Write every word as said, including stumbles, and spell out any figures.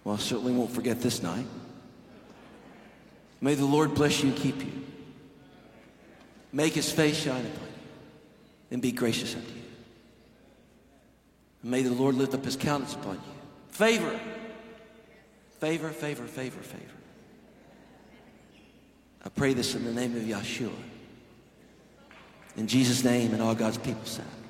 Well, I certainly won't forget this night. May the Lord bless you and keep you. Make his face shine upon you and be gracious unto you. And may the Lord lift up his countenance upon you. Favor, favor, favor, favor, favor. I pray this in the name of Yeshua. In Jesus' name, and all God's people said.